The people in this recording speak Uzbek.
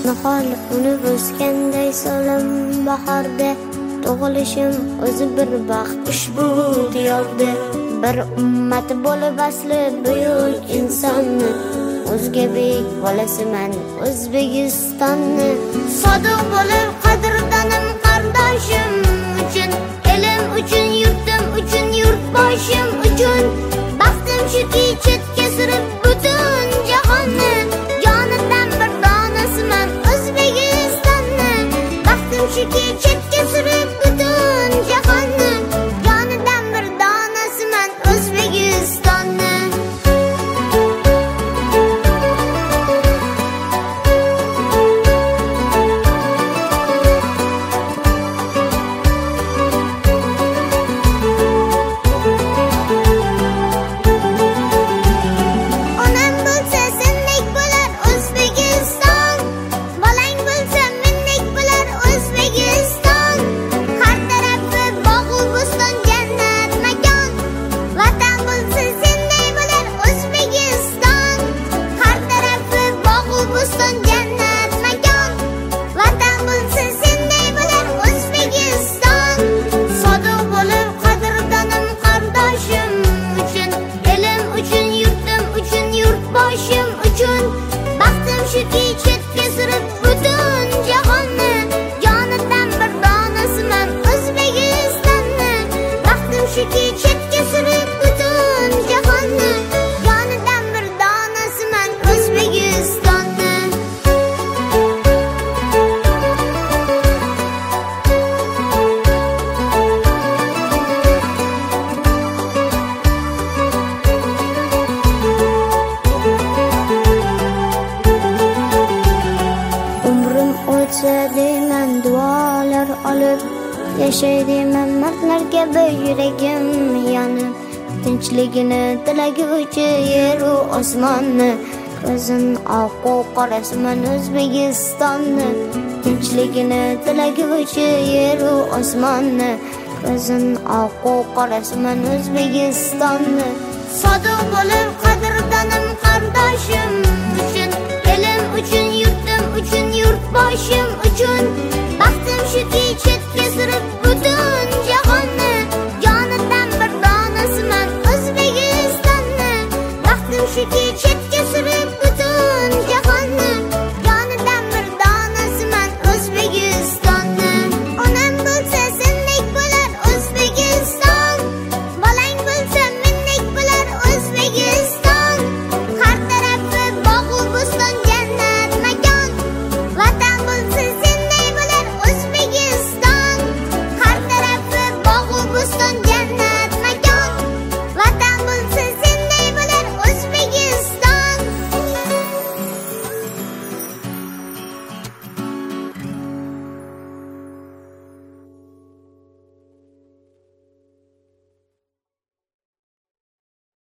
nihol unib o'sganday so'lim bahorda tug'ilishim o'zi bir baxt ushbu diyorda. Bir ummat bo'lib asli buyuk insonni, o'zga bek bolasiman O'zbekistonni. Sodiq bo'lib qadrdonim qardoshim uchun, elim uchun, yurtim uchun, yurtboshim uchun. Baxtim shuki chetga surib butun jahonni, jonidan bir donasiman O'zbekistonni. Baxtim shuki chetga surib butun jahonni, jonidan bir donasiman O'zbekistonni. Yashaydiman mardlarga yuragim yonib, tinchligini tilaguvchi yeru osmonni. Ko'zim oqu qorasiman O'zbekistonni, tinchligini tilaguvchi yeru osmonni. Ko'zim oqu qorasiman O'zbekistonni. Sodiq bo'lib qadrdonim qardoshim uchun, elim uchun, yurtim uchun, yurtboshim uchun. Baxtim shuki chetga surib butun jahonni, jonidan bir donasiman O'zbekistonni. Baxtim shuki chetga